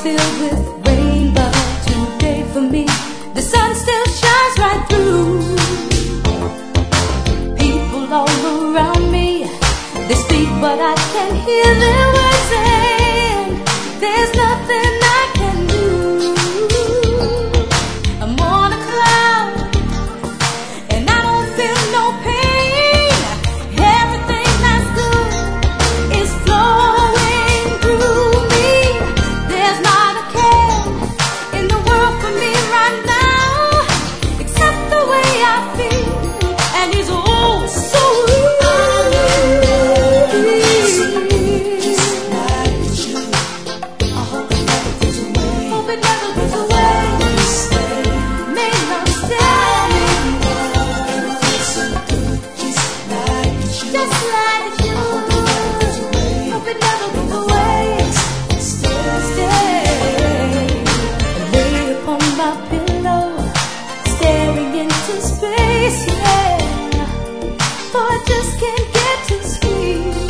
filled with rainbow today for me. The sun still shines right through. People all around me, they speak but I can't hear their words saying there's nothing I can do. I'm on a cloud and I don't feel no pain. Everything that's good is flowing through me. There's not a care in the world for me right now except the way I feel, and it's oh so real. Hope it never goes away. Make no mistake, just like you. Hope it never goes away. Stay. Lay upon my pillow, staring into space, yeah. For I just can't get to sleep.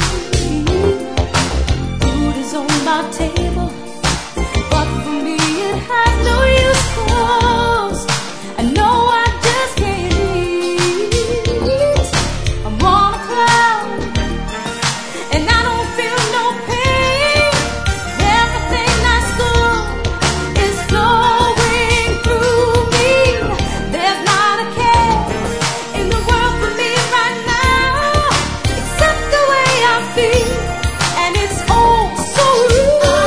Food is on my table, but for me it has no use, 'cause I know I just can't eat. I'm on a cloud and I don't feel no pain. Everything that's good is flowing through me. There's not a care in the world for me right now except the way I feel, and it's oh so real.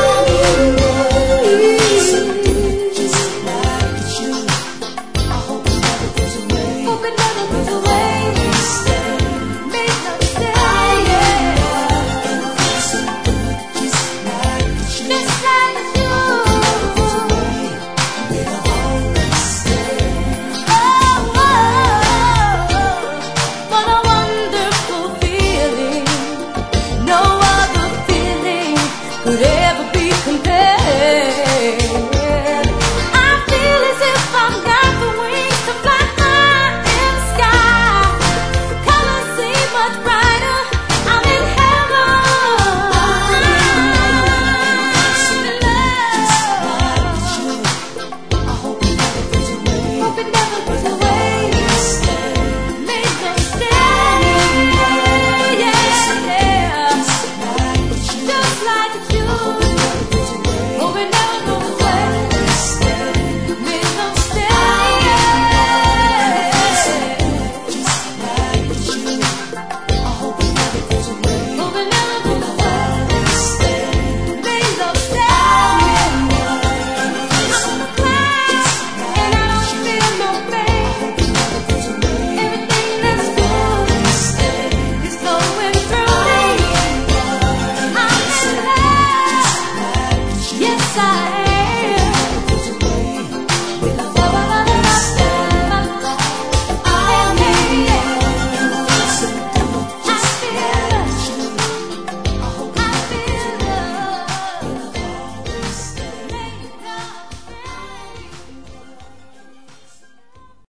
Hope it never goes away. Make no mistake, yeah. Just like you. Oh, what a wonderful feeling. No other feeling could ever